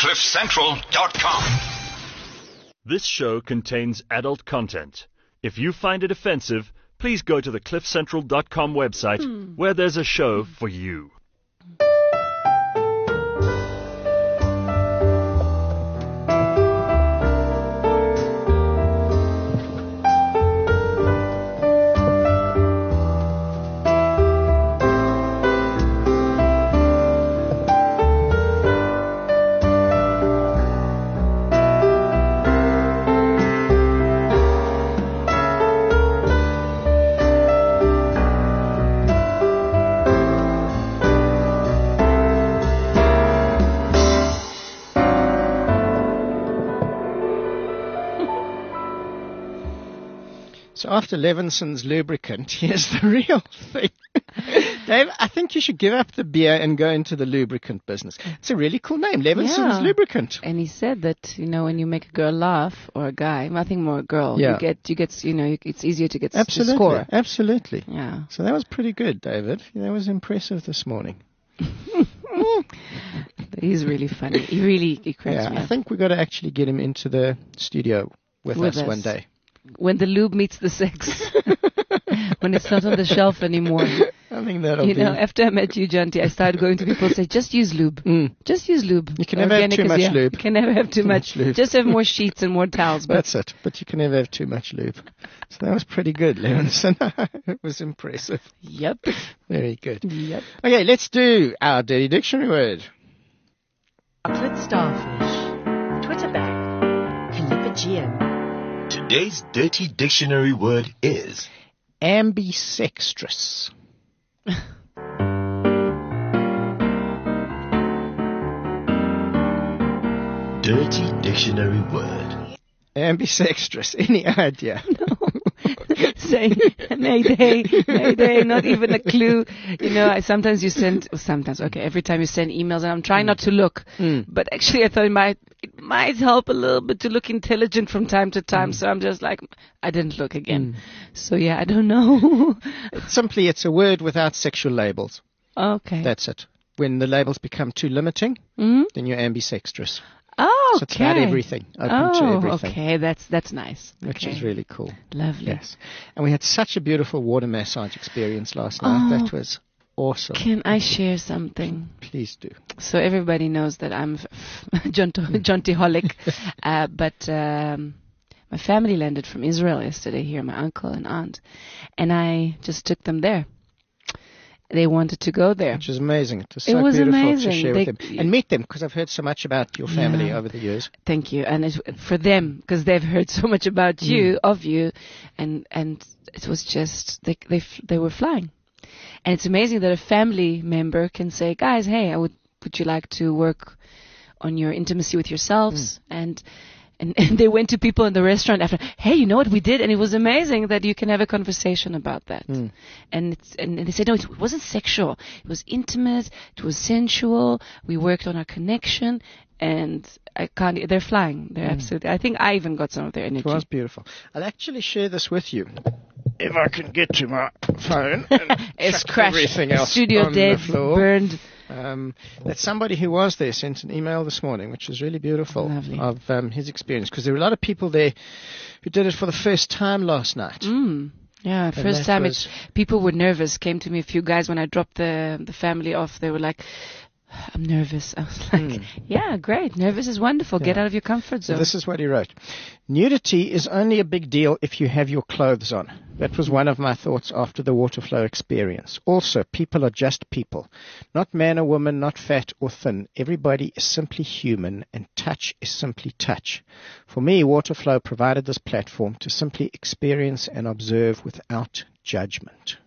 CliffCentral.com. This show contains adult content. If you find it offensive, please go to the CliffCentral.com website where there's a show for you. So after Levinson's lubricant, here's the real thing. Dave, I think you should give up the beer and go into the lubricant business. It's a really cool name, Levinson's Lubricant. And he said that, when you make a girl laugh, or a guy, nothing more a girl, Yeah. you get, it's easier to get Absolutely, to score. absolutely. Yeah. So that was pretty good, David. That was impressive this morning. He's really funny. He cracks me I up. think we've got to actually get him into the studio with us one day. When the lube meets the sex. When it's not on the shelf anymore. I think that'll be... after I met you, Janti, I started going to people and say, just use lube. Just use lube. You can never have too much lube. You can never have too much lube. Just have more sheets and more towels. That's it. But you can never have too much lube. So that was pretty good, Levinson. It was impressive. Yep. Very good. Yep. Okay, let's do our Dirty Dictionary word. Chocolate starfish, Twitterback, Calipigian. Today's Dirty Dictionary word is ambisextrous. Dirty Dictionary word. Ambisextrous. Any idea? No. Saying mayday, not even a clue. Every time you send emails, and I'm trying not to look, but actually I thought it might help a little bit to look intelligent from time to time, so I'm just like, I didn't look again. So yeah, I don't know. It's a word without sexual labels. Okay. That's it. When the labels become too limiting, then you're ambisextrous. Oh, okay. So it's about everything, open to everything. Okay, that's nice. Which is really cool. Lovely. Yes. And we had such a beautiful water massage experience last night. That was awesome. Can I share something? Please do. So everybody knows that I'm Jontiholic, but my family landed from Israel yesterday here, my uncle and aunt, and I just took them there. They wanted to go there. Which is amazing. It was so beautiful amazing. to share with them. And meet them, because I've heard so much about your family over the years. Thank you. And for them, because they've heard so much about you, of you, and it was just, they were flying. And it's amazing that a family member can say, guys, hey, would you like to work on your intimacy with yourselves? And they went to people in the restaurant after, hey, you know what we did? And it was amazing that you can have a conversation about that. And they said, no, it wasn't sexual. It was intimate. It was sensual. We worked on our connection. And they're flying. They're absolutely, I think I even got some of their energy. It was beautiful. I'll actually share this with you. If I can get to my phone and it's chuck crashed. Everything else Studio on dead, the floor. burned. That somebody who was there sent an email this morning, which was really beautiful. Lovely. Of his experience, because there were a lot of people there who did it for the first time last night. Yeah, first time. People were nervous. Came to me a few guys when I dropped the family off. They were like, I'm nervous. I was like, yeah, great. Nervous is wonderful. Get out of your comfort zone. So this is what he wrote. Nudity is only a big deal if you have your clothes on. That was one of my thoughts after the water flow experience. Also, people are just people. Not man or woman, not fat or thin. Everybody is simply human, and touch is simply touch. For me, water flow provided this platform to simply experience and observe without judgment.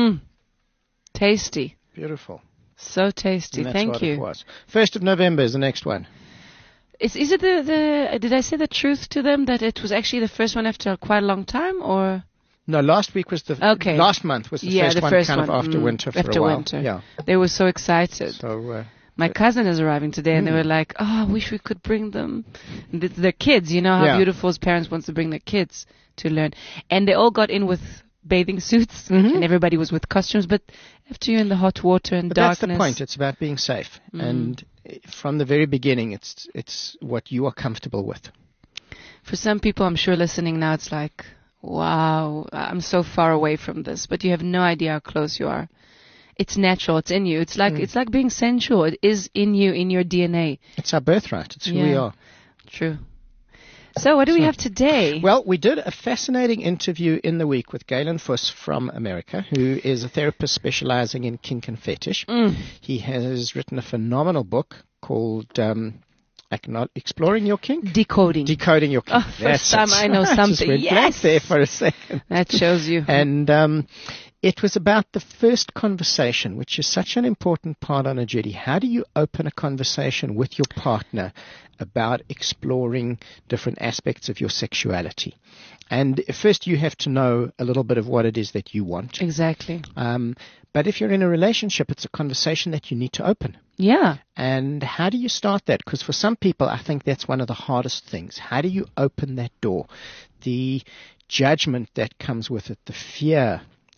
Tasty. Beautiful. So tasty. Thank you. It was. 1st of November is the next one. Is it the did I say the truth to them that it was actually the first one after quite a long time, or? No, last week was last month was the first one, kind of after winter for a while. Winter. Yeah. They were so excited. So my cousin is arriving today, and they were like, "Oh, I wish we could bring them." Their kids, you know how beautiful his parents wants to bring their kids to learn, and they all got in with bathing suits, and everybody was with costumes. But after you're in the hot water and darkness, that's the point. It's about being safe, and from the very beginning, it's what you are comfortable with. For some people, I'm sure listening now, it's like, wow, I'm so far away from this, but you have no idea how close you are. It's natural. It's in you. It's like being sensual. It is in you, in your DNA. It's our birthright. It's who we are. True. So what do we have today? Well, we did a fascinating interview in the week with Galen Fuss from America, who is a therapist specializing in kink and fetish. He has written a phenomenal book called Exploring Your Kink? Decoding Your Kink. Oh, first time I know something. Just went blank there for a second. That shows you. And it was about the first conversation, which is such an important part on a journey. How do you open a conversation with your partner about exploring different aspects of your sexuality? And first you have to know a little bit of what it is that you want. Exactly. But if you're in a relationship, it's a conversation that you need to open. Yeah. And how do you start that? Because for some people, I think that's one of the hardest things. How do you open that door? The judgment that comes with it, the fear,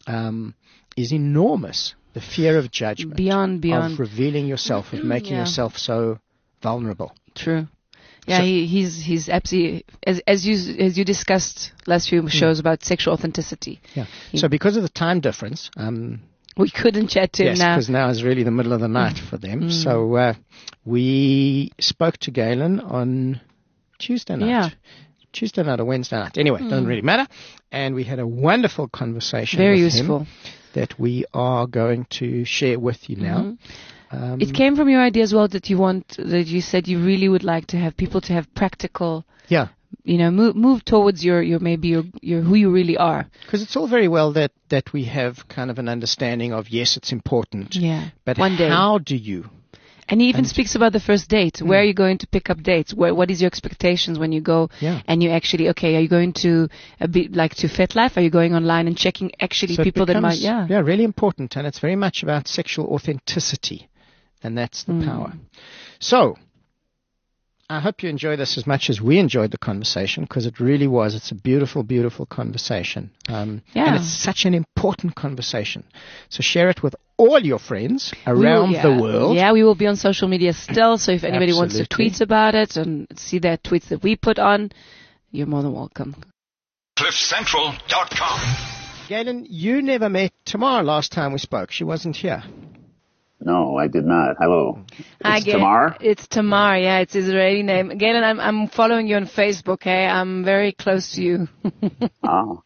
is enormous. The fear of judgment. Beyond. Of revealing yourself, of making yourself so vulnerable. True. Yeah, so, he's absolutely, as you discussed last few shows about sexual authenticity. Yeah. So because of the time difference, we couldn't chat to him now. Yes, because now is really the middle of the night for them. So we spoke to Galen on Tuesday night. Yeah. Tuesday night or Wednesday night. Anyway, it doesn't really matter. And we had a wonderful conversation Very with useful. him that we are going to share with you now. It came from your idea as well that you said you really would like to have people to have practical, move towards your who you really are. Because it's all very well that we have kind of an understanding of, yes, it's important. Yeah. But one day. How do you? And he even speaks about the first date. Where are you going to pick up dates? What is your expectations when you go? Yeah. And you actually, are you going to to FetLife? Are you going online and checking actually people that might, Yeah, really important. And it's very much about sexual authenticity. And that's the power. So, I hope you enjoy this as much as we enjoyed the conversation, because it really was. It's a beautiful, beautiful conversation. And it's such an important conversation. So share it with all your friends around the world. Yeah, we will be on social media still. So if anybody wants to tweet about it and see their tweets that we put on, you're more than welcome. CliffCentral.com. Galen, you never met Tamar last time we spoke. She wasn't here. No, I did not. Hello. Hi, it's Tamar? It's Tamar, yeah. It's his Israeli name. Galen, I'm following you on Facebook, hey? I'm very close to you. Oh.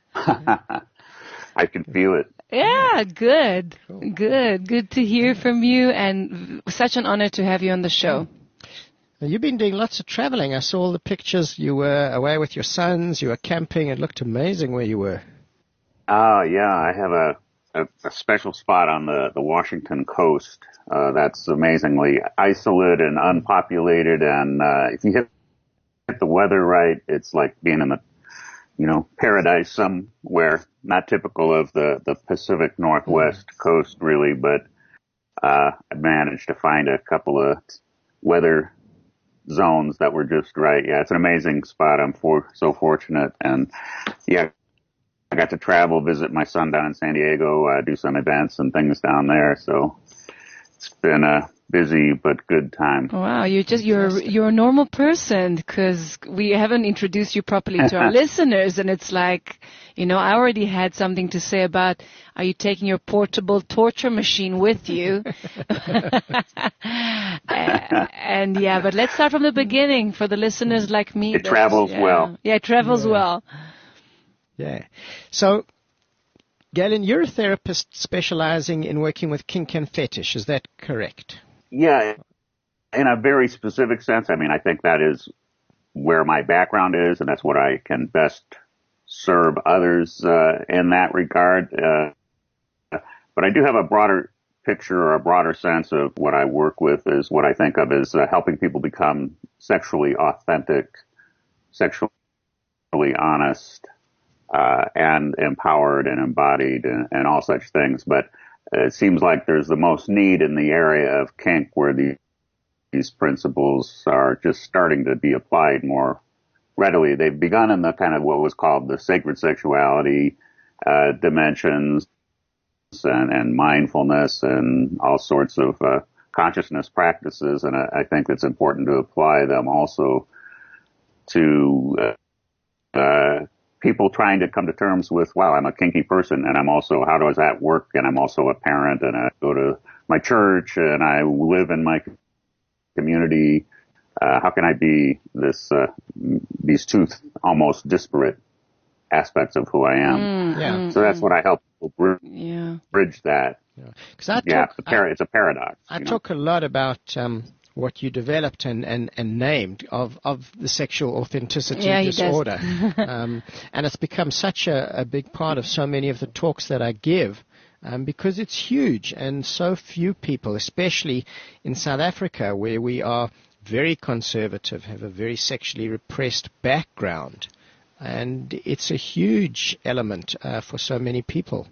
I can feel it. Yeah, good. Cool. Good to hear from you, and such an honor to have you on the show. Well, you've been doing lots of traveling. I saw all the pictures. You were away with your sons. You were camping. It looked amazing where you were. Oh, yeah. I have a special spot on the Washington coast that's amazingly isolated and unpopulated, and if you hit the weather right, it's like being in the paradise somewhere. Not typical of the Pacific Northwest coast, really, but I managed to find a couple of weather zones that were just right. Yeah, it's an amazing spot. I'm so fortunate, and yeah. I got to travel, visit my son down in San Diego, do some events and things down there. So it's been a busy but good time. Wow, you're a normal person, because we haven't introduced you properly to our listeners, and it's like, I already had something to say about, are you taking your portable torture machine with you? And yeah, but let's start from the beginning for the listeners like me. It travels well. Yeah, it travels well. Yeah. So, Galen, you're a therapist specializing in working with kink and fetish. Is that correct? Yeah, in a very specific sense. I mean, I think that is where my background is, and that's what I can best serve others in that regard. But I do have a broader picture or a broader sense of what I work with is what I think of as helping people become sexually authentic, sexually honest, and empowered and embodied and all such things. But it seems like there's the most need in the area of kink, where these principles are just starting to be applied more readily. They've begun in the kind of what was called the sacred sexuality dimensions and mindfulness and all sorts of consciousness practices, and I think it's important to apply them also to people trying to come to terms with, wow, I'm a kinky person, and I'm also, how does that work? And I'm also a parent, and I go to my church, and I live in my community. How can I be these two almost disparate aspects of who I am? So that's what I help people bridge that. It's a paradox. I talk a lot about what you developed and named of the sexual authenticity disorder. And it's become such a big part of so many of the talks that I give because it's huge, and so few people, especially in South Africa, where we are very conservative, have a very sexually repressed background. And it's a huge element for so many people.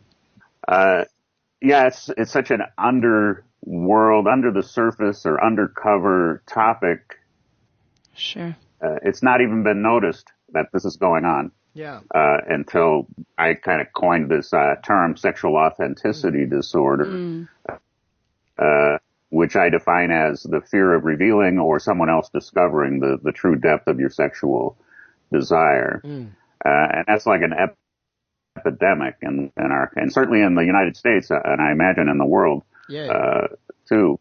It's such an underworld, under the surface or undercover topic. Sure. It's not even been noticed that this is going on. Until I kind of coined this term, sexual authenticity disorder, which I define as the fear of revealing or someone else discovering the true depth of your sexual desire. And that's like an epidemic and certainly in the United States, and I imagine in the world too,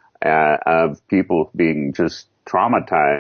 of people being just traumatized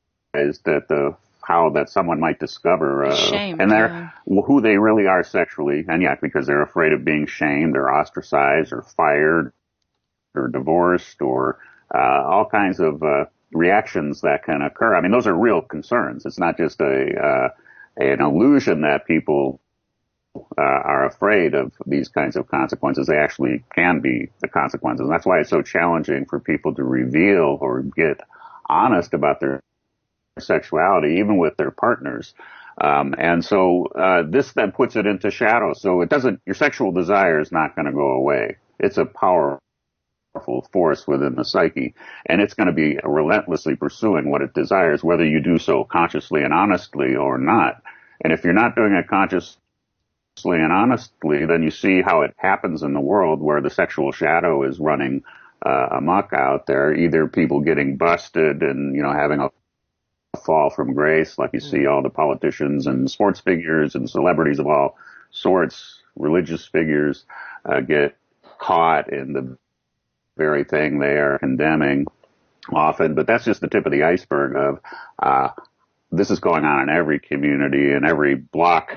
at how that someone might discover who they really are sexually, and because they're afraid of being shamed or ostracized or fired or divorced or all kinds of reactions that can occur. I mean, those are real concerns. It's not just an illusion that people are afraid of these kinds of consequences. They actually can be the consequences. And that's why it's so challenging for people to reveal or get honest about their sexuality, even with their partners. And so this then puts it into shadow. So your sexual desire is not going to go away. It's a powerful force within the psyche, and it's going to be relentlessly pursuing what it desires, whether you do so consciously and honestly or not. And if you're not doing it consciously and honestly, then you see how it happens in the world where the sexual shadow is running amok out there, either people getting busted and, having a fall from grace, like you see all the politicians and sports figures and celebrities of all sorts, religious figures, get caught in the very thing they are condemning often. But that's just the tip of the iceberg of this is going on in every community, in every block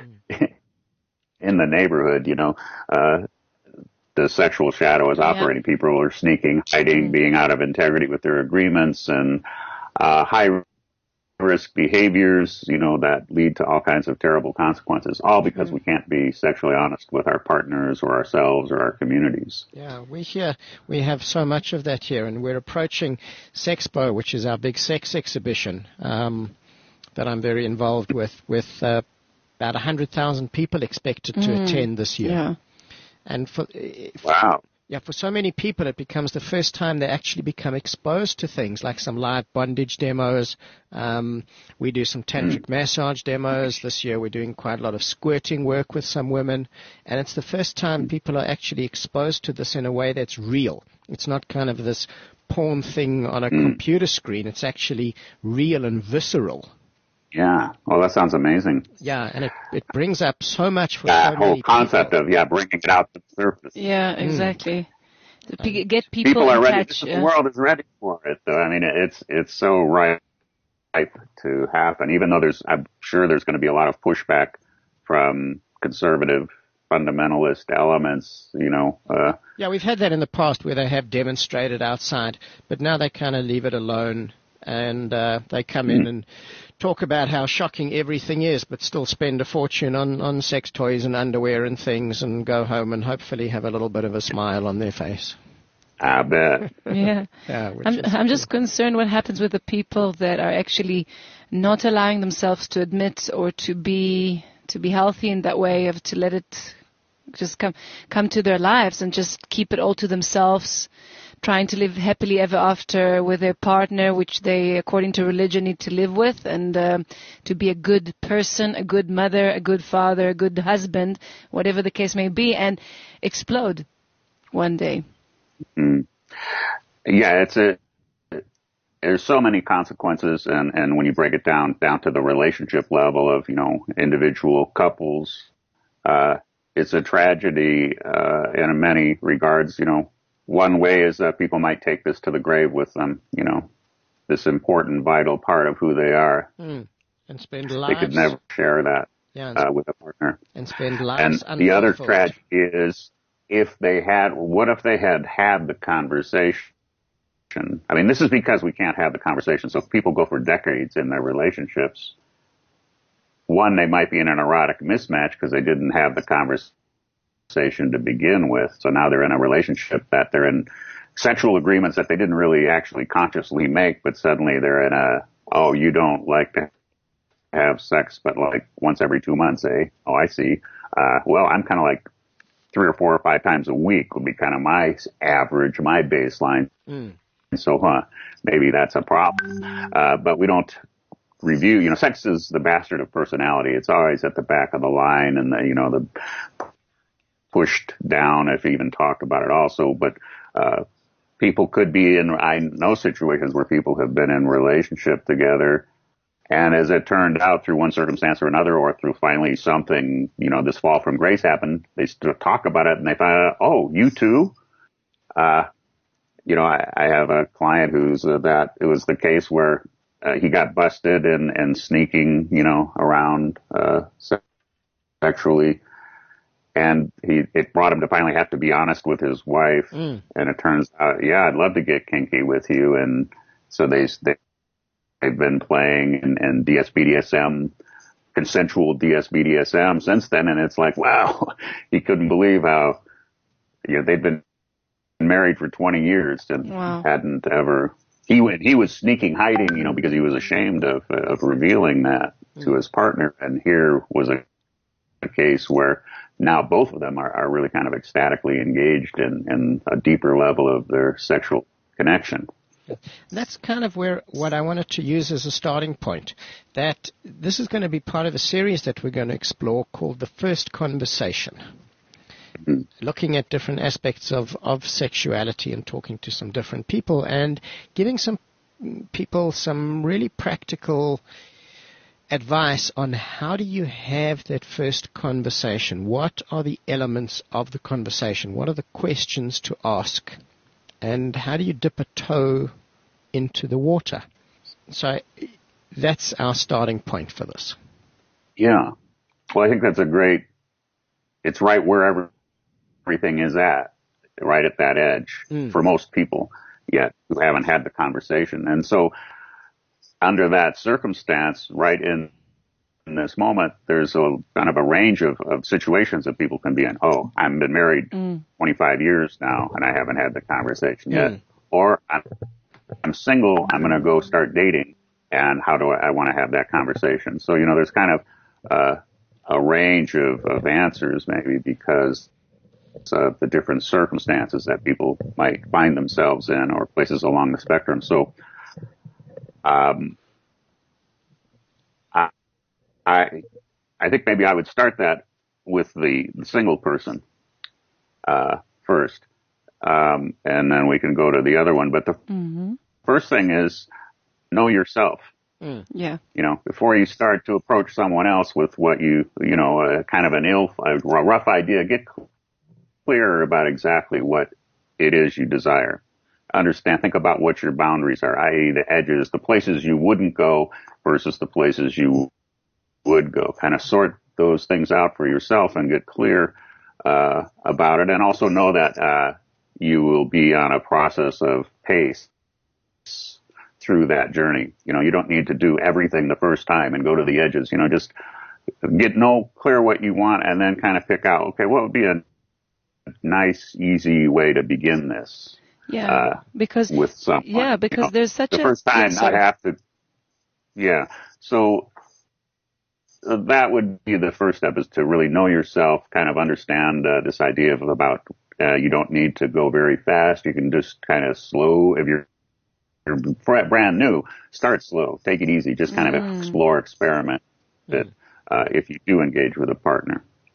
in the neighborhood. The sexual shadow is operating. People are sneaking, hiding, being out of integrity with their agreements, and high risk behaviors, that lead to all kinds of terrible consequences, all because we can't be sexually honest with our partners or ourselves or our communities. Yeah, we have so much of that here, and we're approaching Sexpo, which is our big sex exhibition that I'm very involved with about 100,000 people expected to attend this year. Yeah. And wow. Yeah, for so many people, it becomes the first time they actually become exposed to things like some live bondage demos. We do some tantric massage demos. This year we're doing quite a lot of squirting work with some women. And it's the first time people are actually exposed to this in a way that's real. It's not kind of this porn thing on a computer screen. It's actually real and visceral. Yeah. Well, that sounds amazing. Yeah, and it brings up so much for that so whole many concept people. of bringing it out to the surface. Yeah, exactly. Get people are in ready. touch. The world is ready for it. Though. I mean, it's so ripe to happen. Even though I'm sure there's going to be a lot of pushback from conservative fundamentalist elements. Yeah, we've had that in the past where they have demonstrated outside, but now they kind of leave it alone. And they come in and talk about how shocking everything is, but still spend a fortune on sex toys and underwear and things, and go home and hopefully have a little bit of a smile on their face. I bet. Yeah. I'm just concerned what happens with the people that are actually not allowing themselves to admit or to be healthy in that way, of to let it just come to their lives and just keep it all to themselves, trying to live happily ever after with their partner, which they, according to religion, need to live with, and to be a good person, a good mother, a good father, a good husband, whatever the case may be, and explode one day. Yeah, there's so many consequences, and when you break it down to the relationship level of, individual couples, it's a tragedy, in many regards. One way is that people might take this to the grave with them, this important, vital part of who they are. And spend They lives. could never share that with a partner. And spend lives And the other unfulfilled. tragedy is what if they had the conversation? I mean, this is because we can't have the conversation. So if people go for decades in their relationships, one, they might be in an erotic mismatch because they didn't have the conversation to begin with. So now they're in a relationship that they're in sexual agreements that they didn't really actually consciously make, but suddenly they're in you don't like to have sex, but like once every 2 months, eh? Oh, I see. Well, I'm kind of like 3 or 4 or 5 times a week would be kind of my average, my baseline. So, maybe that's a problem. But we don't review, sex is the bastard of personality. It's always at the back of the line and the pushed down if you even talk about it also. But, people could be I know situations where people have been in relationship together. And as it turned out, through one circumstance or another, or through finally something, this fall from grace happened, they still talk about it and they find out, oh, you too? I have a client who's it was the case where he got busted and sneaking, around sexually, and it brought him to finally have to be honest with his wife. And it turns out, yeah, I'd love to get kinky with you, and so they've been playing and DS-BDSM, consensual DS-BDSM since then, and it's like, wow, he couldn't believe how they'd been married for 20 years and hadn't ever. He was sneaking, hiding, because he was ashamed of revealing that to his partner. And here was a case where now both of them are really kind of ecstatically engaged in a deeper level of their sexual connection. That's kind of what I wanted to use as a starting point, that this is going to be part of a series that we're going to explore called The First Conversation. Looking at different aspects of sexuality and talking to some different people and giving some people some really practical advice on how do you have that first conversation. What are the elements of the conversation? What are the questions to ask? And how do you dip a toe into the water? So that's our starting point for this. Yeah. Well, I think that's it's right wherever everything is right at that edge for most people yet who haven't had the conversation. And so under that circumstance, right in this moment, there's a kind of a range of situations that people can be in. Oh, I've been married 25 years now and I haven't had the conversation yet. Or I'm single, I'm going to go start dating, and how do I want to have that conversation? So, there's kind of a range of answers maybe because of the different circumstances that people might find themselves in or places along the spectrum. So, I think maybe I would start that with the single person, first. And then we can go to the other one. But the first thing is know yourself. Yeah. Before you start to approach someone else with what kind of a rough idea, get clearer about exactly what it is you desire. Think about what your boundaries are, i.e. the edges, the places you wouldn't go versus the places you would go. Kind of sort those things out for yourself and get clear about it. And also know that you will be on a process of pace through that journey. You don't need to do everything the first time and go to the edges. Just clear what you want and then kind of pick out, okay, what would be a nice, easy way to begin this? Yeah, because with someone. Yeah, because there's such the first time not have to. Yeah, so that would be the first step, is to really know yourself, kind of understand this idea about you don't need to go very fast. You can just kind of slow. If you're brand new, start slow, take it easy, just kind of explore, experiment. That if you do engage with a partner.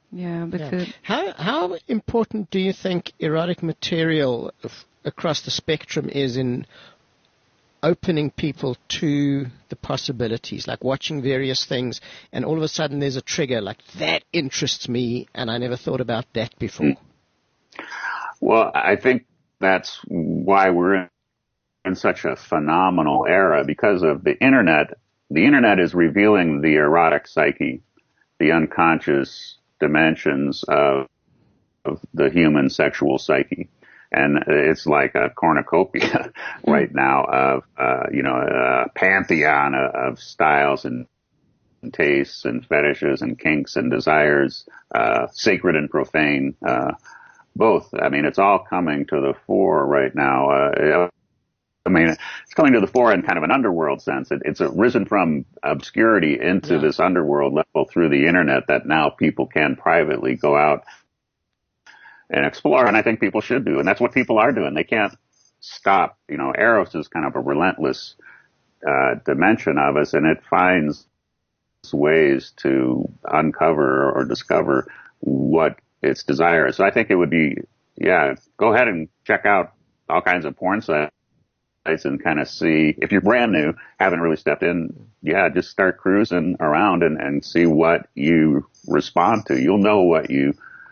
Yeah, because How important do you think erotic material across the spectrum is in opening people to the possibilities, like watching various things, and all of a sudden there's a trigger, like that interests me, and I never thought about that before? Well, I think that's why we're in such a phenomenal era, because of the internet. The internet is revealing the erotic psyche, the unconscious dimensions of the human sexual psyche. And it's like a cornucopia right now of, a pantheon of styles and tastes and fetishes and kinks and desires, sacred and profane, both. I mean, it's all coming to the fore right now. It's coming to the fore in kind of an underworld sense. It's risen from obscurity into this underworld level through the internet that now people can privately go out and explore, and I think people should do, and that's what people are doing. They can't stop. Eros is kind of a relentless dimension of us, and it finds ways to uncover or discover what its desire is. So I think it would be, go ahead and check out all kinds of porn sites and kind of see, if you're brand new, haven't really stepped in, just start cruising around and see what you respond to. You'll know what you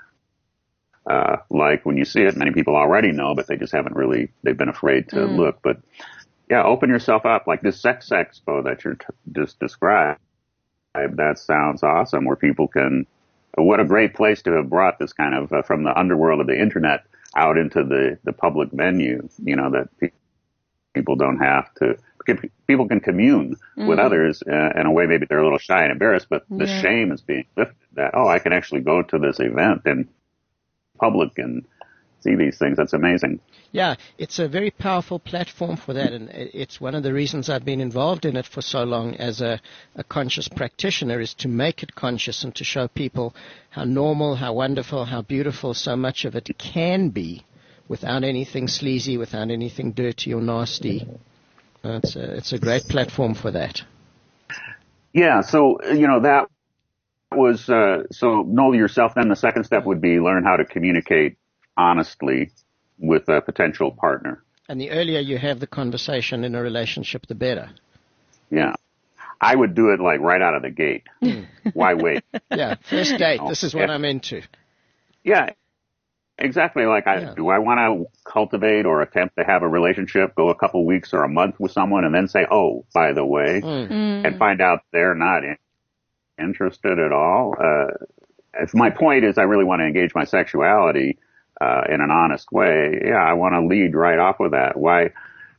like when you see it. Many people already know, but they just haven't really, they've been afraid to look. But open yourself up, like this sex expo that you're just described. That sounds awesome, where people can, what a great place to have brought this kind of from the underworld of the internet out into the public venue, that people don't have to, people can commune with others in a way maybe they're a little shy and embarrassed, but the shame is being lifted that, I can actually go to this event and public and see these things. That's amazing. Yeah, it's a very powerful platform for that, and it's one of the reasons I've been involved in it for so long as a conscious practitioner, is to make it conscious and to show people how normal, how wonderful, how beautiful so much of it can be without anything sleazy, without anything dirty or nasty. It's a great platform for that. Yeah, so, that was, so know yourself. Then the second step would be learn how to communicate honestly with a potential partner. And the earlier you have the conversation in a relationship, the better. Yeah. I would do it like right out of the gate. Why wait? Yeah, first date. This is what I'm into. Yeah, exactly. Do I want to cultivate or attempt to have a relationship, go a couple weeks or a month with someone and then say, oh, by the way, and find out they're not interested at all? If my point is I really want to engage my sexuality in an honest way, I want to lead right off with that. Why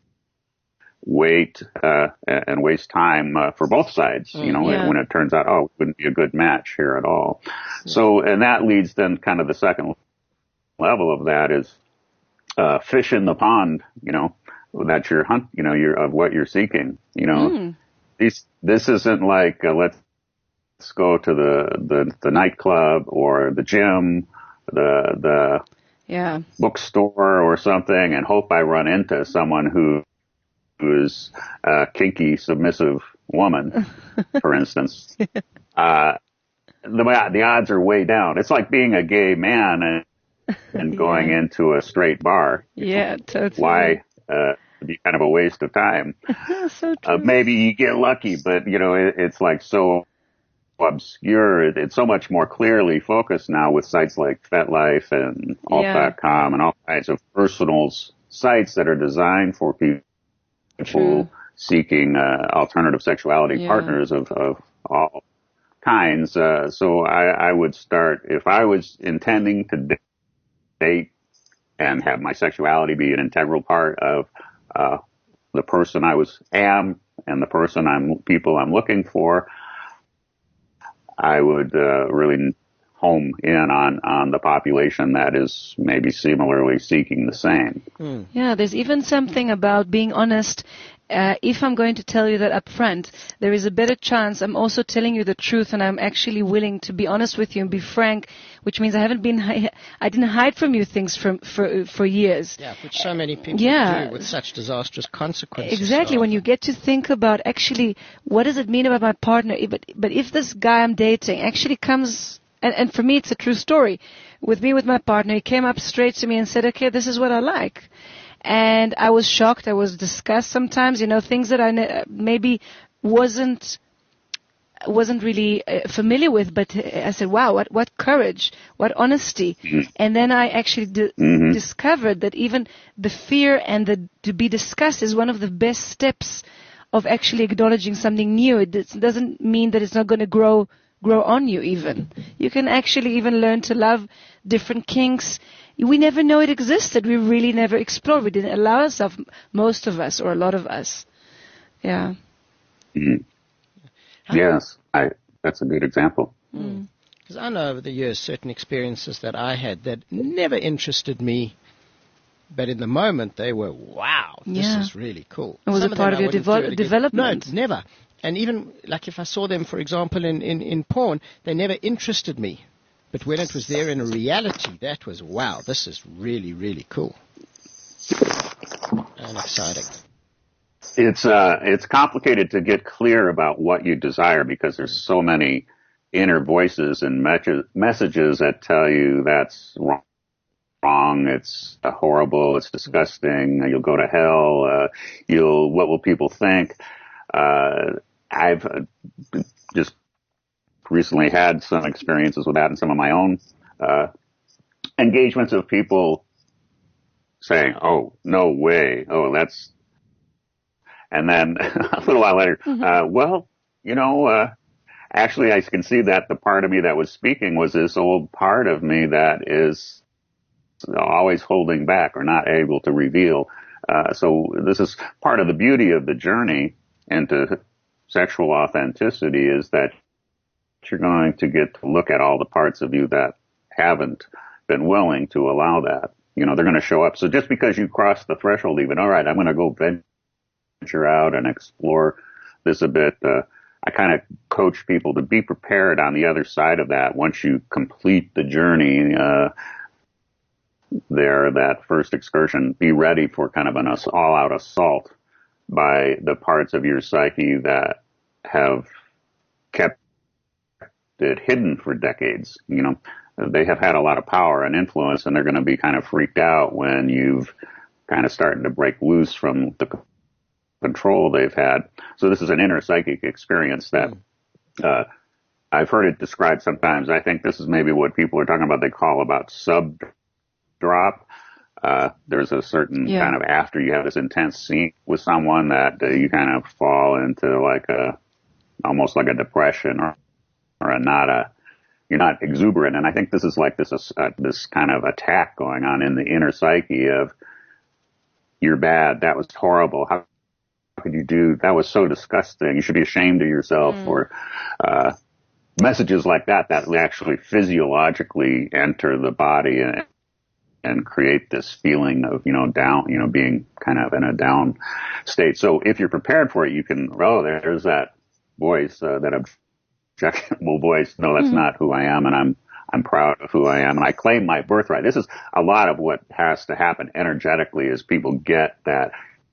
wait and waste time for both sides, when it turns out, it wouldn't be a good match here at all. So, and that leads then kind of the second level of that is fish in the pond, that you're you're of what you're seeking. This isn't like let's go to the nightclub or the gym, the bookstore or something, and hope I run into someone who's a kinky, submissive woman, for instance. The odds are way down. It's like being a gay man and going into a straight bar. Yeah, totally. Why? It'd be kind of a waste of time. So true. Maybe you get lucky, but it's like so obscure. It's so much more clearly focused now with sites like FetLife and Alt.com and all kinds of personal sites that are designed for people seeking alternative sexuality partners of all kinds. So I would start, if I was intending to date and have my sexuality be an integral part of the person I am and the people I'm looking for, I would really home in on the population that is maybe similarly seeking the same. Yeah, there's even something about being honest. If I'm going to tell you that up front, there is a better chance I'm also telling you the truth, and I'm actually willing to be honest with you and be frank, which means I didn't hide from you things for years. Yeah, which so many people do with such disastrous consequences. Exactly. When you get to think about actually what does it mean about my partner, but if this guy I'm dating actually comes And for me, it's a true story. With my partner, he came up straight to me and said, okay, this is what I like. And I was shocked. I was disgusted sometimes, things that I maybe wasn't really familiar with, but I said, wow, what courage, what honesty. And then I actually discovered that even the fear and to be discussed is one of the best steps of actually acknowledging something new. It doesn't mean that it's not going to grow on you even. You can actually even learn to love different kinks. We never know it existed. We really never explored. We didn't allow ourselves, most of us, or a lot of us. Yeah. Mm-hmm. Yes, that's a good example. Because I know over the years certain experiences that I had that never interested me, but in the moment they were, wow, this is really cool. It was a part of your development. No, never. And even like if I saw them, for example, in porn, they never interested me. But when it was there in reality, that was, wow, this is really, really cool and exciting. It's complicated to get clear about what you desire because there's so many inner voices and messages that tell you that's wrong, it's horrible, it's disgusting, you'll go to hell, what will people think? I've just recently had some experiences with that in some of my own engagements of people saying, oh, no way, oh, that's... And then a little while later, actually I can see that the part of me that was speaking was this old part of me that is always holding back or not able to reveal. So this is part of the beauty of the journey into sexual authenticity is that you're going to get to look at all the parts of you that haven't been willing to allow that. They're going to show up. So just because you cross the threshold even, all right, I'm going to go venture out and explore this a bit. I kind of coach people to be prepared on the other side of that. Once you complete the journey, that first excursion, be ready for kind of an all-out assault by the parts of your psyche that have kept it hidden for decades. They have had a lot of power and influence, and they're going to be kind of freaked out when you've kind of starting to break loose from the control they've had. So this is an inner psychic experience that I've heard it described sometimes. I think this is maybe what people are talking about. They call about sub-drop. There's a certain kind of after you have this intense scene with someone that you kind of fall into like almost like a depression or you're not exuberant. And I think this is like this kind of attack going on in the inner psyche of you're bad. That was horrible. How could you do? That was so disgusting. You should be ashamed of yourself or, messages like that actually physiologically enter the body and create this feeling of, down, being kind of in a down state. So if you're prepared for it, you can, there's that voice, that objectionable voice. No, that's not who I am. And I'm proud of who I am. And I claim my birthright. This is a lot of what has to happen energetically is people get that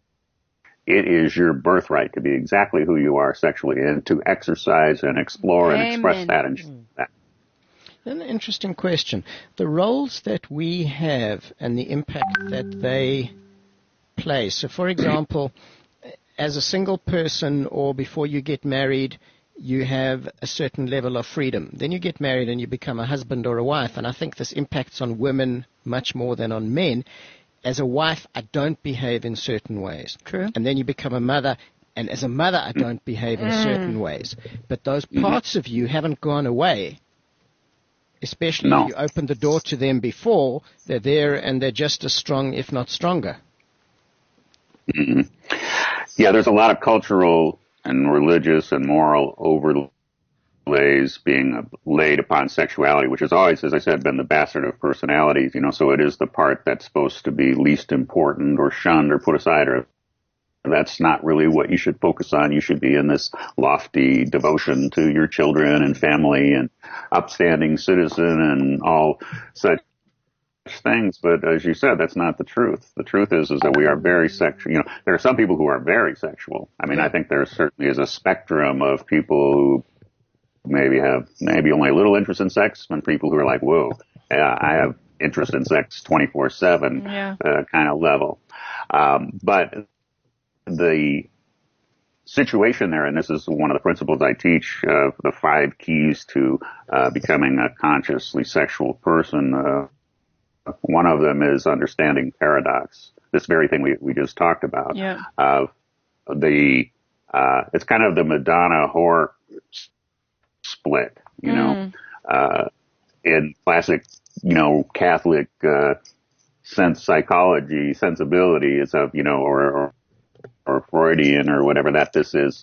it is your birthright to be exactly who you are sexually and to exercise and explore and express that and that. An interesting question. The roles that we have and the impact that they play. So, for example, as a single person or before you get married, you have a certain level of freedom. Then you get married and you become a husband or a wife. And I think this impacts on women much more than on men. As a wife, I don't behave in certain ways. True. And then you become a mother, and as a mother, I don't behave in certain ways. But those parts of you haven't gone away. Especially if you opened the door to them before, they're there and they're just as strong, if not stronger. Mm-hmm. Yeah, there's a lot of cultural and religious and moral overlays being laid upon sexuality, which has always, as I said, been the bastard of personalities, so it is the part that's supposed to be least important or shunned or put aside, or that's not really what you should focus on. You should be in this lofty devotion to your children and family and upstanding citizen and all such things. But as you said, that's not the truth. The truth is that we are very sexual. There are some people who are very sexual. I mean, I think there certainly is a spectrum of people who maybe only a little interest in sex, and people who are like, whoa, I have interest in sex 24/7 kind of level. But the situation there, and this is one of the principles I teach, the 5 keys to becoming a consciously sexual person. One of them is understanding paradox. This very thing we just talked about. Yeah. It's kind of the Madonna whore split, you know, in classic, Catholic psychology, sensibility is of, or Freudian or whatever that this is.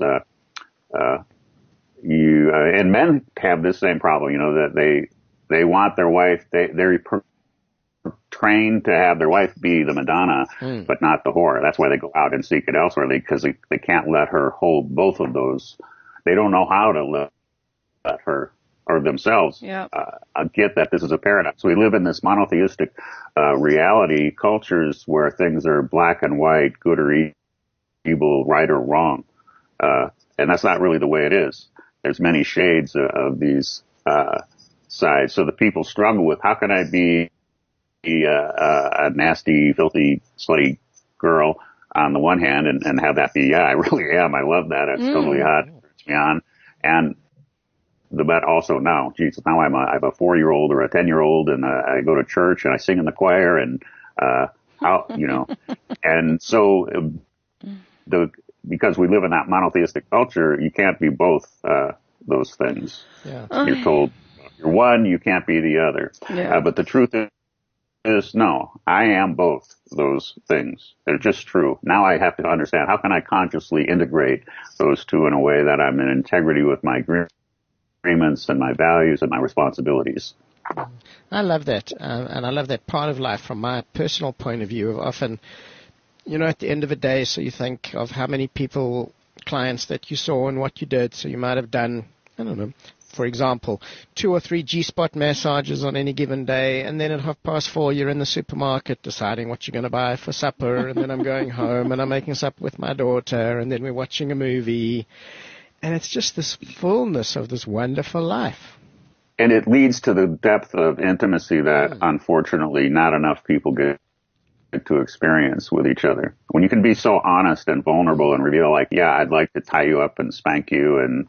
And men have this same problem, that they want their wife, they're trained to have their wife be the Madonna, but not the whore. That's why they go out and seek it elsewhere, because they can't let her hold both of those. They don't know how to let her or themselves get that this is a paradox. We live in this monotheistic reality, cultures where things are black and white, good or evil, right or wrong. And that's not really the way it is. There's many shades of these sides. So the people struggle with, how can I be a nasty, filthy, slutty girl on the one hand and have that be, I really am. I love that. It's totally hot. It turns me on. And but also now, Jesus, now I'm a 4-year-old or a 10-year-old, and I go to church and I sing in the choir, and and so because we live in that monotheistic culture, you can't be both those things. Yeah. You're told you're one, you can't be the other. Yeah. But the truth is, no, I am both those things. They're just true. Now I have to understand, how can I consciously integrate those two in a way that I'm in integrity with my agreements and my values and my responsibilities. I love that. And I love that part of life from my personal point of view. Of often, at the end of a day, so you think of how many clients that you saw and what you did. So you might have done, I don't know, for example, 2 or 3 G-spot massages on any given day, and then at 4:30 you're in the supermarket deciding what you're going to buy for supper, and then I'm going home and I'm making supper with my daughter, and then we're watching a movie, and it's just this fullness of this wonderful life. And it leads to the depth of intimacy that, unfortunately, not enough people get to experience with each other. When you can be so honest and vulnerable and reveal, like, yeah, I'd like to tie you up and spank you and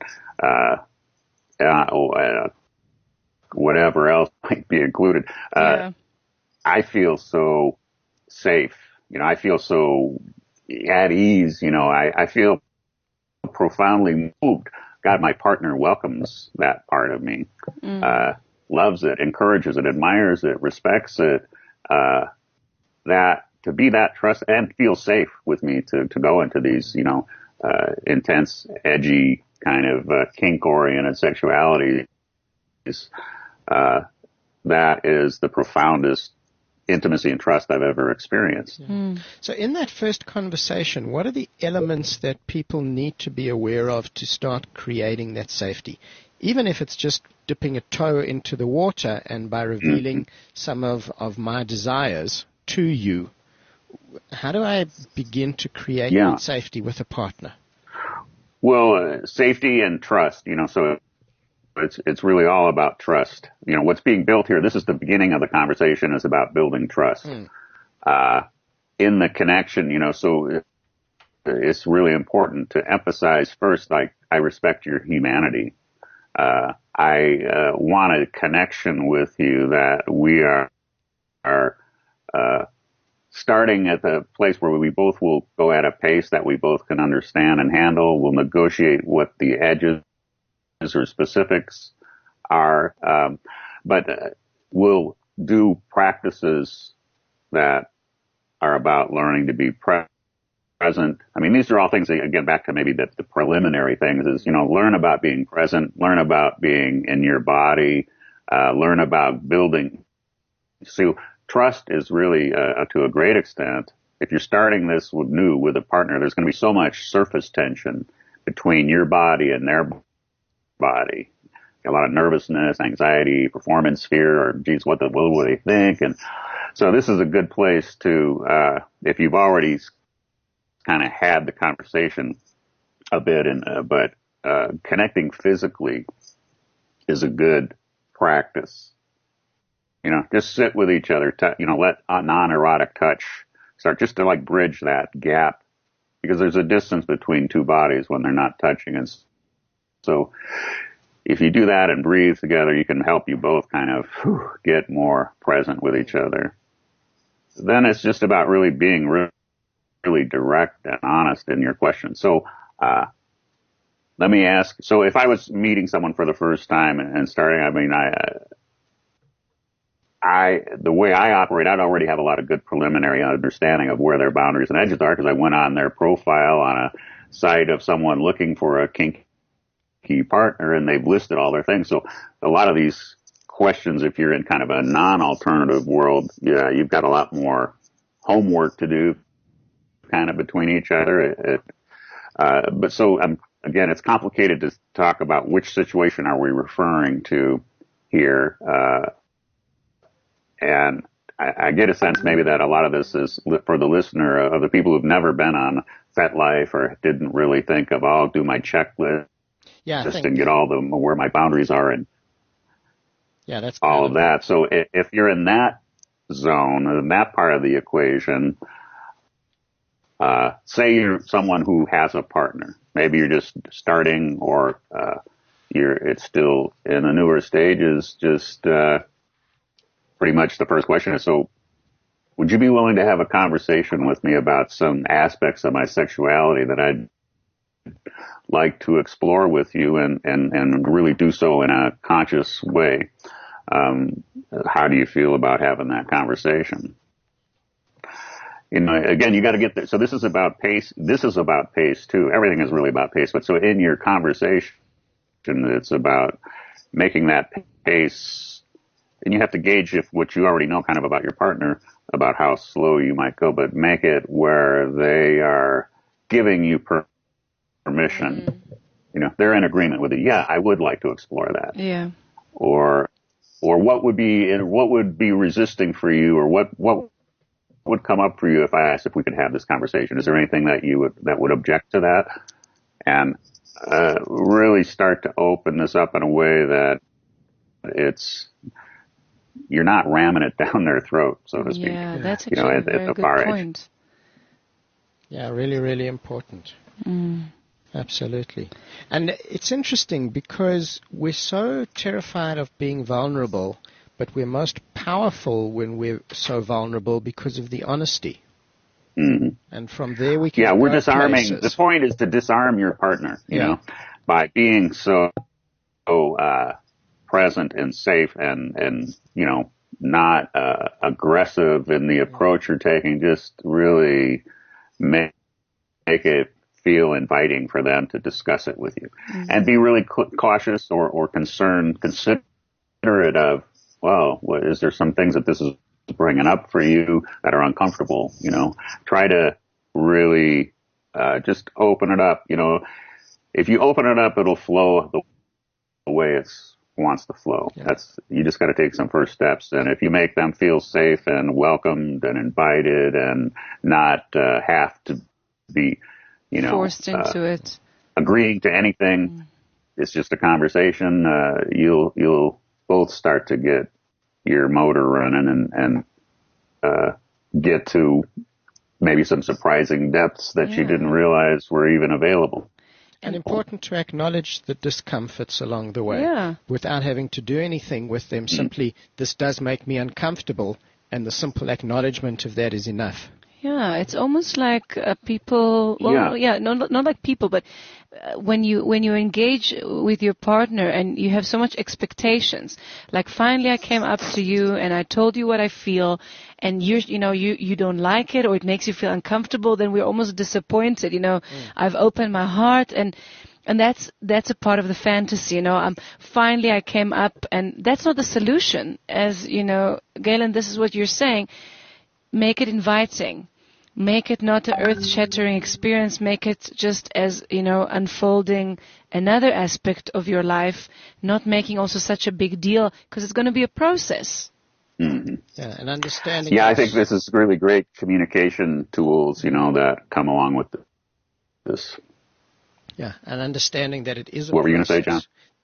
whatever else might be included. I feel so safe. I feel so at ease. I feel profoundly moved. God, my partner welcomes that part of me, loves it, encourages it, admires it, respects it, that to be that trust and feel safe with me to go into these, intense, edgy, kind of kink-oriented sexuality, that is the profoundest intimacy and trust I've ever experienced. So in that first conversation, what are the elements that people need to be aware of to start creating that safety? Even if it's just dipping a toe into the water and by revealing some of my desires to you, how do I begin to create that safety with a partner? Well, safety and trust, so it's really all about trust. What's being built here, this is the beginning of the conversation, is about building trust. In the connection, so it's really important to emphasize first, like, I respect your humanity. I want a connection with you that we are starting at the place where we both will go at a pace that we both can understand and handle. We'll negotiate what the edges or specifics are, but we'll do practices that are about learning to be present. I mean, these are all things, again, back to maybe the preliminary things is, learn about being present, learn about being in your body, learn about building. So trust is really, to a great extent, if you're starting this with a partner, there's going to be so much surface tension between your body and their body. A lot of nervousness, anxiety, performance fear, or geez, what will they think? And so this is a good place to, if you've already kind of had the conversation a bit, but connecting physically is a good practice. Just sit with each other, let non-erotic touch start, just to like bridge that gap, because there's a distance between two bodies when they're not touching. And so if you do that and breathe together, you can help you both kind of get more present with each other. Then it's just about really being really direct and honest in your question. So, let me ask, so if I was meeting someone for the first time and starting, I mean, the way I operate, I'd already have a lot of good preliminary understanding of where their boundaries and edges are, because I went on their profile on a site of someone looking for a kinky partner, and they've listed all their things. So a lot of these questions, if you're in kind of a non-alternative world, you've got a lot more homework to do kind of between each other. But so, again, it's complicated to talk about which situation are we referring to here. And I get a sense maybe that a lot of this is for the listener of the people who've never been on FetLife or didn't really think of, I'll do my checklist and get all where my boundaries are and that's all of that. So if you're in that zone, in that part of the equation, say you're someone who has a partner, maybe you're just starting, or it's still in the newer stages, just pretty much the first question is, so would you be willing to have a conversation with me about some aspects of my sexuality that I'd like to explore with you and really do so in a conscious way? How do you feel about having that conversation? Again, you got to get there. So this is about pace. This is about pace too. Everything is really about pace. But so in your conversation, it's about making that pace. And you have to gauge if what you already know kind of about your partner, about how slow you might go, but make it where they are giving you permission. They're in agreement with it. Yeah, I would like to explore that. Yeah. Or what would be resisting for you, or what would come up for you if I asked if we could have this conversation? Is there anything that would object to that? And really start to open this up in a way that you're not ramming it down their throat, so to speak. Yeah, that's actually a very good point. Yeah, really, really important. Absolutely. And it's interesting because we're so terrified of being vulnerable, but we're most powerful when we're so vulnerable because of the honesty. Mm-hmm. And from there we can we're disarming. Places. The point is to disarm your partner, you know, by being so present and safe and not aggressive in the approach you're taking. Just really make it feel inviting for them to discuss it with you, and be really cautious or considerate of, well, is there some things that this is bringing up for you that are uncomfortable? Try to really just open it up. If you open it up, it'll flow the way it wants to flow. You just got to take some first steps, and if you make them feel safe and welcomed and invited, and not have to be forced into it, agreeing to anything. It's just a conversation. You'll both start to get your motor running and get to maybe some surprising depths that you didn't realize were even available. And important to acknowledge the discomforts along the way without having to do anything with them. Simply, this does make me uncomfortable, and the simple acknowledgement of that is enough. Yeah, it's almost like people. Well, not like people, but when you engage with your partner and you have so much expectations. Like, finally, I came up to you and I told you what I feel, and you don't like it, or it makes you feel uncomfortable. Then we're almost disappointed. I've opened my heart, and that's a part of the fantasy. Finally I came up, and that's not the solution. As Galen, this is what you're saying. Make it inviting. Make it not an earth-shattering experience. Make it just as, unfolding another aspect of your life, not making also such a big deal, because it's going to be a process. Mm-hmm. Yeah, and understanding. Yeah, I think this is really great communication tools, that come along with this. Yeah, and understanding that it is a What process. were you going to say, John? That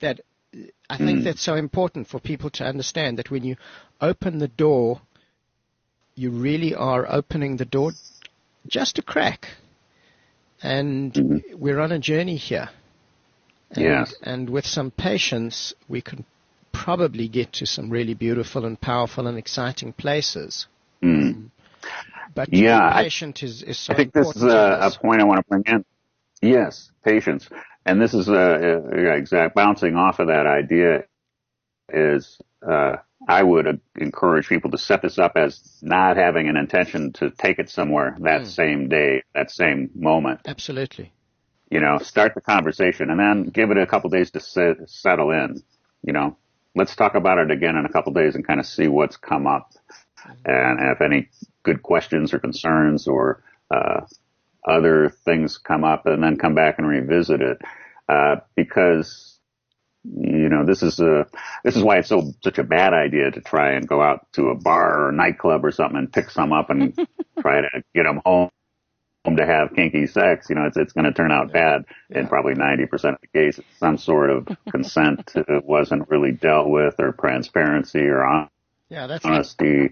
I think that's so important for people to understand that when you open the door, you really are opening the door just a crack. And we're on a journey here. And, Yes. and with some patience, we can probably get to some really beautiful and powerful and exciting places. But to be patient is so I think important. this is a point I want to bring in. Yes, patience. And this is bouncing off of that idea is I would encourage people to set this up as not having an intention to take it somewhere that same day, that same moment. Absolutely. Start the conversation and then give it a couple days to settle in. Let's talk about it again in a couple days and kind of see what's come up. And if any good questions or concerns or other things come up, and then come back and revisit it. Because this is why it's such a bad idea to try and go out to a bar or a nightclub or something and pick some up and try to get them home to have kinky sex. It's going to turn out bad in probably 90% of the cases. Some sort of consent wasn't really dealt with, or transparency or honesty.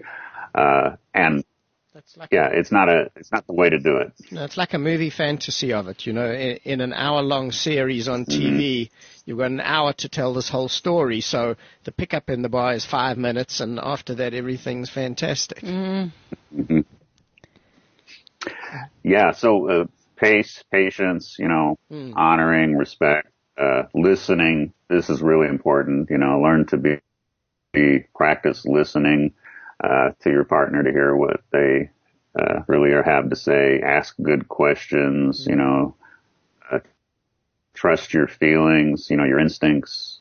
It's not the way to do it. No, it's like a movie fantasy of it. In an hour-long series on TV, you've got an hour to tell this whole story. So the pickup in the bar is 5 minutes, and after that, everything's fantastic. Yeah. So patience. Honoring, respect, listening. This is really important. Learn to practice listening to your partner to hear what they really have to say. Ask good questions. Trust your feelings. Your instincts.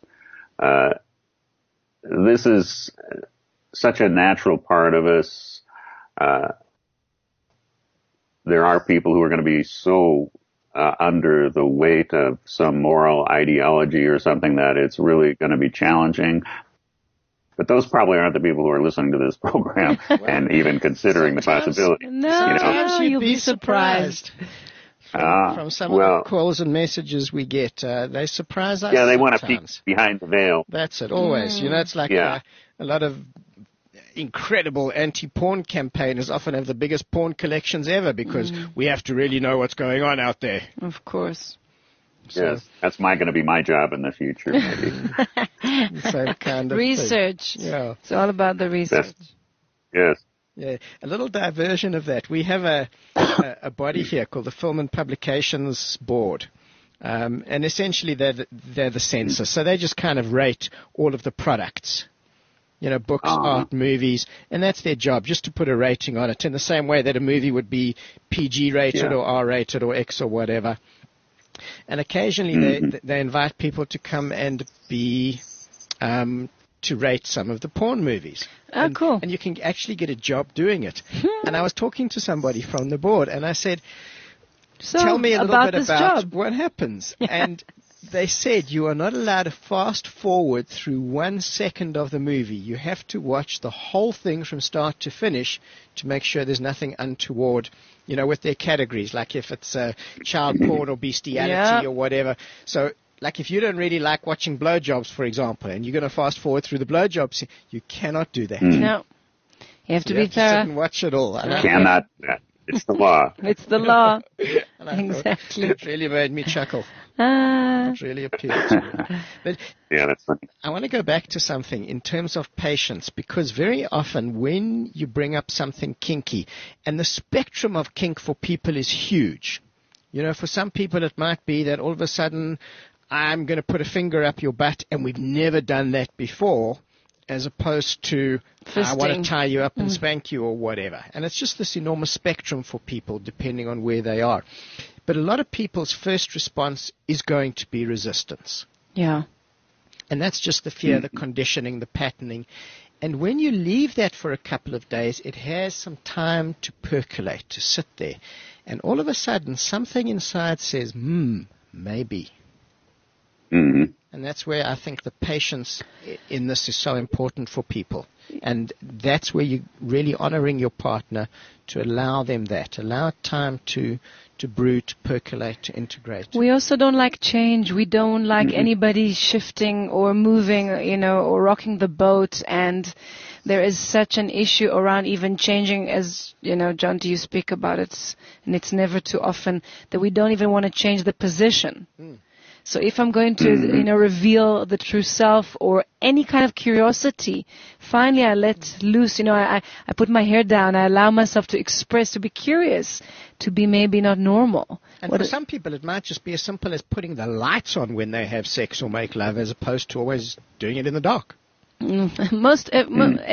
This is such a natural part of us. There are people who are going to be so under the weight of some moral ideology or something that it's really going to be challenging. But those probably aren't the people who are listening to this program and even considering the possibility. No, you'll be surprised. From some of the calls and messages we get, they surprise us. Yeah, they want to peek behind the veil. That's it, always. It's like a lot of incredible anti-porn campaigners often have the biggest porn collections ever because we have to really know what's going on out there. Of course. Yes, that's going to be my job in the future, maybe. Same kind of research. Thing. Yeah. It's all about the research. Yes. Yeah, a little diversion of that. We have a body here called the Film and Publications Board. And essentially they're the censor. So they just kind of rate all of the products. Books, art, movies, and that's their job, just to put a rating on it in the same way that a movie would be PG rated or R rated or X or whatever. And occasionally they invite people to come and to rate some of the porn movies. Oh, cool. And you can actually get a job doing it. And I was talking to somebody from the board, and I said, tell me a little bit about what happens. And they said you are not allowed to fast forward through 1 second of the movie. You have to watch the whole thing from start to finish to make sure there's nothing untoward, with their categories, like if it's child porn or bestiality or whatever. So, like if you don't really like watching blowjobs, for example, and you're going to fast forward through the blowjobs, you cannot do that. No. You have to be thorough. Sit and watch it all. Cannot. It's the law. It's the law. Exactly. It really made me chuckle. It really appealed to me. But yeah, that's funny. I want to go back to something in terms of patience, because very often when you bring up something kinky, and the spectrum of kink for people is huge. For some people it might be that all of a sudden I'm going to put a finger up your butt, and we've never done that before, as opposed to I want to tie you up and spank you or whatever. And it's just this enormous spectrum for people depending on where they are. But a lot of people's first response is going to be resistance. Yeah. And that's just the fear, the conditioning, the patterning. And when you leave that for a couple of days, it has some time to percolate, to sit there. And all of a sudden, something inside says, maybe. Mm-hmm. And that's where I think the patience in this is so important for people. And that's where you're really honoring your partner to allow them that. Allow time to brew, to percolate, to integrate. We also don't like change. We don't like anybody shifting or moving, or rocking the boat. And there is such an issue around even changing, as, John, do you speak about it? And it's never too often that we don't even want to change the position. So if I'm going to, reveal the true self or any kind of curiosity, finally I let loose, I put my hair down, I allow myself to express, to be curious, to be maybe not normal. And for some people it might just be as simple as putting the lights on when they have sex or make love, as opposed to always doing it in the dark. Most of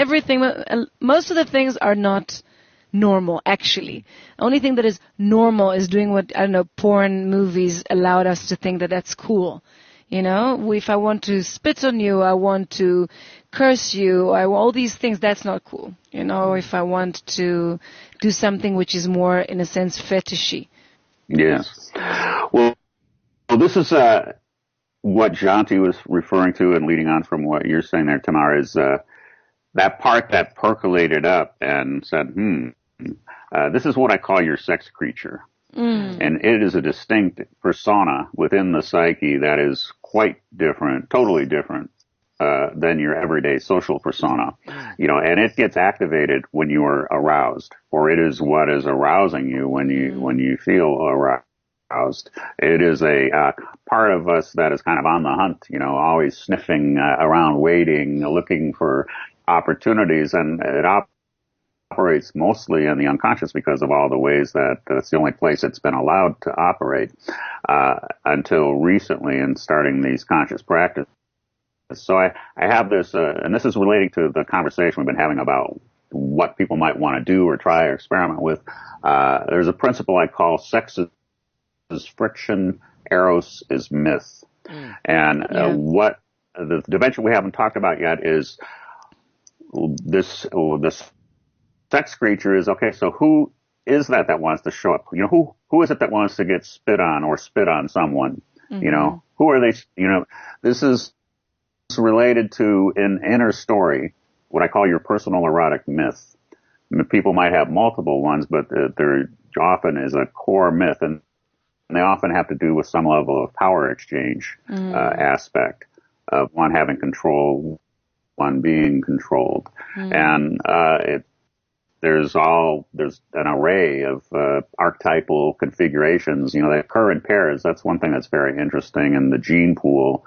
the things are not normal, actually. The only thing that is normal is doing what, porn movies allowed us to think that that's cool. If I want to spit on you, I want to curse you, all these things, that's not cool. If I want to do something which is more, in a sense, fetishy. Yes. Well, this is what Janti was referring to, and leading on from what you're saying there, Tamara, is that part that percolated up and said, this is what I call your sex creature. And it is a distinct persona within the psyche that is quite different, totally different than your everyday social persona. And it gets activated when you are aroused, or it is what is arousing you when you feel aroused. It is a part of us that is kind of on the hunt, always sniffing around, waiting, looking for opportunities, and it operates mostly in the unconscious because of all the ways that it's the only place it's been allowed to operate until recently in starting these conscious practices. So I have this, and this is relating to the conversation we've been having about what people might want to do or try or experiment with. There's a principle I call sex is friction, eros is myth. And what the dimension we haven't talked about yet is this sex creature is, okay, so who is that wants to show up? Who is it that wants to get spit on or spit on someone? Who are they? This is related to an inner story, what I call your personal erotic myth. People might have multiple ones, but there often is a core myth, and they often have to do with some level of power exchange aspect of one having control, one being controlled. And there's an array of archetypal configurations, that occur in pairs. That's one thing that's very interesting in the gene pool.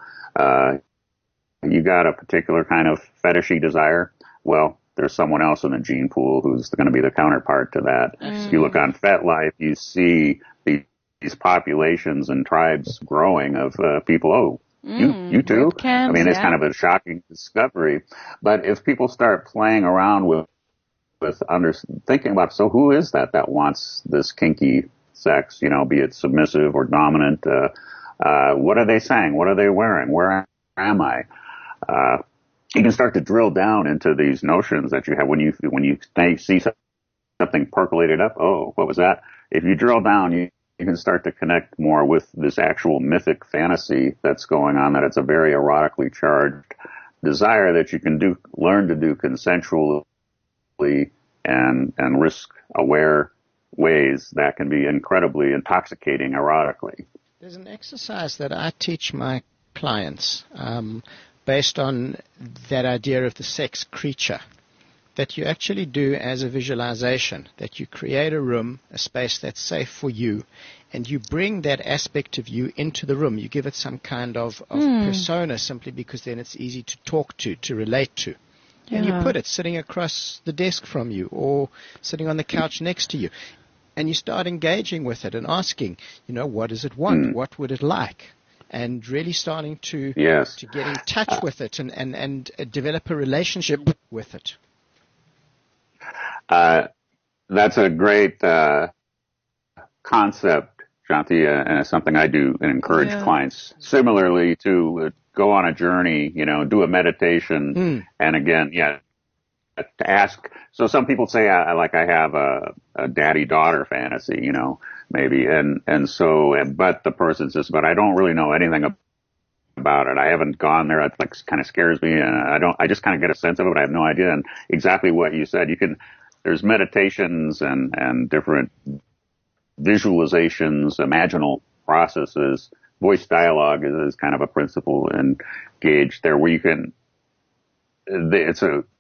You got a particular kind of fetishy desire. Well, there's someone else in the gene pool who's going to be the counterpart to that. If you look on FetLife, you see these populations and tribes growing of people. You too? Camps, I mean, it's kind of a shocking discovery. But if people start playing around with thinking about, so who is that wants this kinky sex, be it submissive or dominant? What are they saying? What are they wearing? Where am I? You can start to drill down into these notions that you have when you see something percolated up. Oh, what was that? If you drill down, you can start to connect more with this actual mythic fantasy that's going on, that it's a very erotically charged desire that you can learn to do consensually and risk-aware ways that can be incredibly intoxicating erotically. There's an exercise that I teach my clients based on that idea of the sex creature that you actually do as a visualization, that you create a room, a space that's safe for you, and you bring that aspect of you into the room. You give it some kind of persona, simply because then it's easy to talk to relate to. Yeah. And you put it sitting across the desk from you or sitting on the couch next to you. And you start engaging with it and asking, what does it want? What would it like? And really starting to get in touch with it and develop a relationship with it. That's a great concept, Janti, and it's something I do and encourage clients similarly to go on a journey, do a meditation, and again, to ask. So some people say, I have a daddy-daughter fantasy, maybe, but the person says, but I don't really know anything about it. I haven't gone there. It like kind of scares me, and I just kind of get a sense of it, but I have no idea. And exactly what you said, there's meditations and different visualizations, imaginal processes. Voice dialogue is kind of a principle engaged there where it's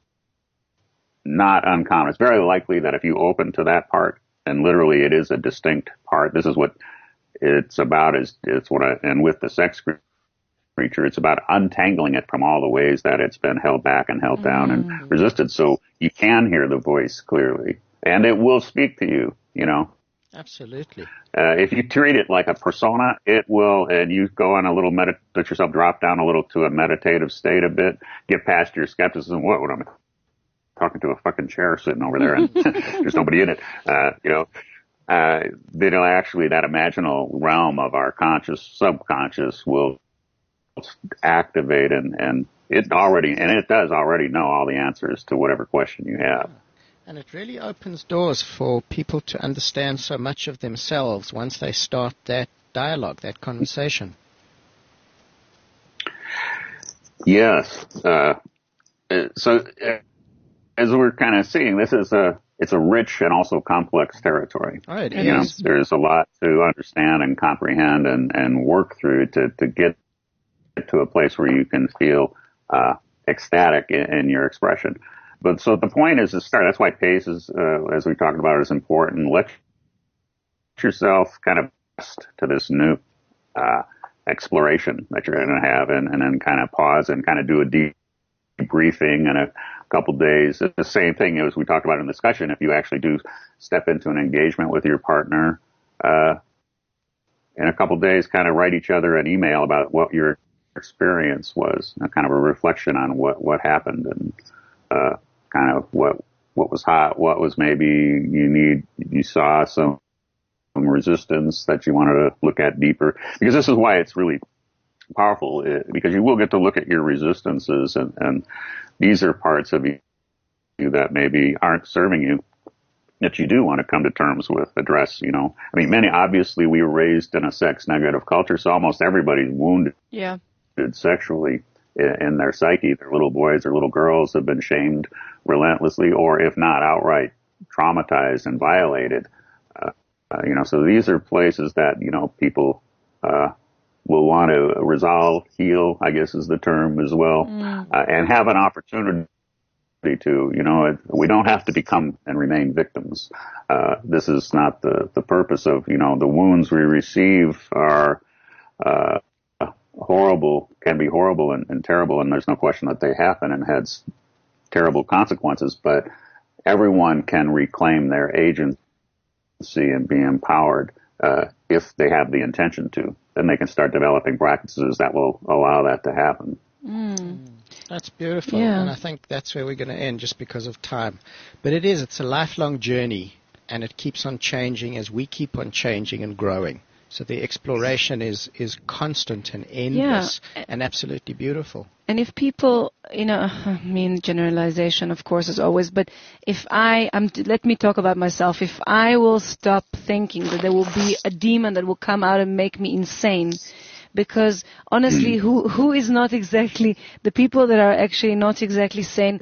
not uncommon. It's very likely that if you open to that part, and literally it is a distinct part, this is what it's about, and with the sex creature, it's about untangling it from all the ways that it's been held back and held down and resisted. So you can hear the voice clearly, and it will speak to you, Absolutely. If you treat it like a persona, it will, and you go on a little let yourself drop down a little to a meditative state a bit, get past your skepticism. What am I talking to a fucking chair sitting over there and there's nobody in it, actually that imaginal realm of our subconscious will activate and it does already know all the answers to whatever question you have. And it really opens doors for people to understand so much of themselves once they start that dialogue, that conversation. Yes. So as we're kind of seeing, it's a rich and also complex territory. Oh, it is. There's a lot to understand and comprehend and work through to get to a place where you can feel ecstatic in your expression. But so the point is to start. That's why pace is, as we talked about, is important. Let yourself kind of to this new exploration that you're going to have, and then kind of pause and kind of do a debriefing in a couple days. It's the same thing as we talked about in the discussion. If you actually do step into an engagement with your partner, in a couple days, kind of write each other an email about what your experience was, kind of a reflection on what happened, and kind of what was hot, what was maybe you saw some resistance that you wanted to look at deeper, because this is why it's really powerful, because you will get to look at your resistances, and these are parts of you that maybe aren't serving you, that you do want to come to terms with, address, obviously we were raised in a sex negative culture, so almost everybody's wounded sexually in their psyche. Their little boys or little girls have been shamed relentlessly, or if not outright traumatized and violated. So these are places that, people, will want to resolve, heal, I guess is the term as well, and have an opportunity to, we don't have to become and remain victims. This is not the purpose of, the wounds we receive are, horrible, can be horrible and terrible, and there's no question that they happen and has terrible consequences, but everyone can reclaim their agency and be empowered, if they have the intention to. Then they can start developing practices that will allow that to happen. That's beautiful, Yeah. and I think that's where we're going to end just because of time. But it's a lifelong journey, and it keeps on changing as we keep on changing and growing. So the exploration is constant and endless and absolutely beautiful. And if people, generalization, of course, as always, but if let me talk about myself. If I will stop thinking that there will be a demon that will come out and make me insane, because honestly, who is not exactly, the people that are actually not exactly sane,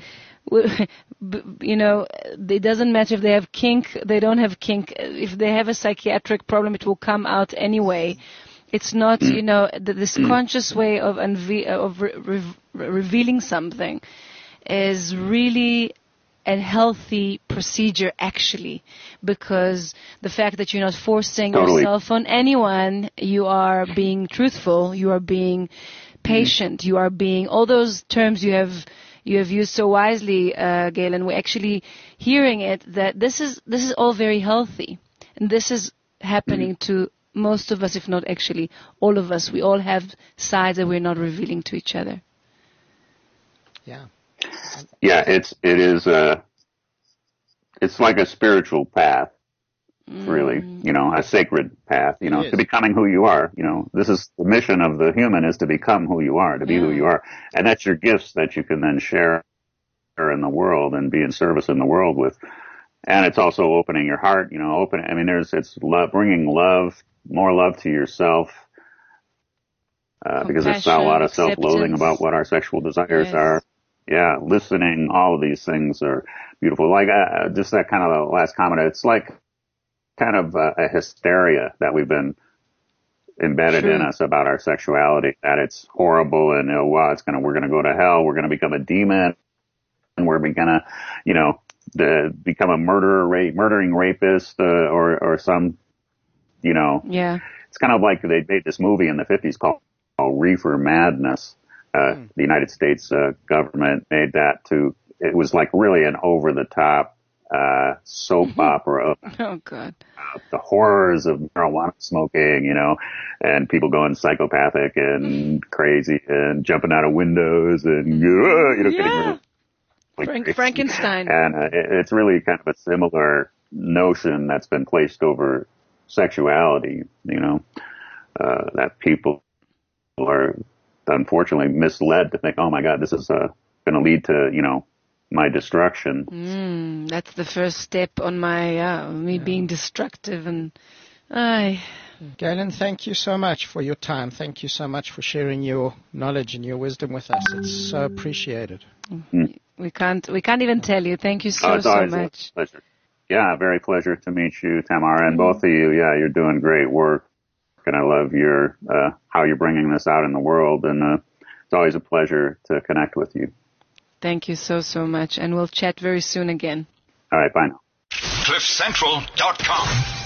it doesn't matter if they have kink, they don't have kink. If they have a psychiatric problem, it will come out anyway. It's not, this conscious way of revealing something is really a healthy procedure, actually, because the fact that you're not forcing yourself on anyone, you are being truthful, you are being patient, you are being, all those terms you have used so wisely, Gail, and we're actually hearing it, that this is all very healthy. And this is happening to most of us, if not actually all of us. We all have sides that we're not revealing to each other. Yeah. Yeah, it's like a spiritual path, really, a sacred path, to becoming who you are. This is the mission of the human, is to become who you are, to be who you are. And that's your gifts that you can then share in the world and be in service in the world with. And it's also opening your heart, it's bringing more love to yourself, because it's a lot of self-loathing acceptance. about what our sexual desires Yes. are. Yeah, listening, all of these things are beautiful. Like, just that kind of last comment, it's like kind of a hysteria that we've been embedded in us about our sexuality, that it's horrible and, we're going to go to hell, we're going to become a demon, and we're going to, become a murdering rapist, or some, Yeah. it's kind of like they made this movie in the 50s called Reefer Madness. The United States government made that it was like really an over-the-top soap opera. Oh, God. The horrors of marijuana smoking, and people going psychopathic and crazy and jumping out of windows and, getting really Frankenstein. And it's really kind of a similar notion that's been placed over sexuality, that people are unfortunately misled to think, oh my God, this is going to lead to, my destruction. That's the first step on my me being destructive. And Galen, thank you so much for your time. Thank you so much for sharing your knowledge and your wisdom with us. It's so appreciated. we can't even tell you. Thank you so It's always much. a pleasure. Yeah, very pleasure to meet you, Tamara, and both of you. Yeah, you're doing great work, and I love your how you're bringing this out in the world, and it's always a pleasure to connect with you. Thank you so much, and we'll chat very soon again. All right, bye now. CliffCentral.com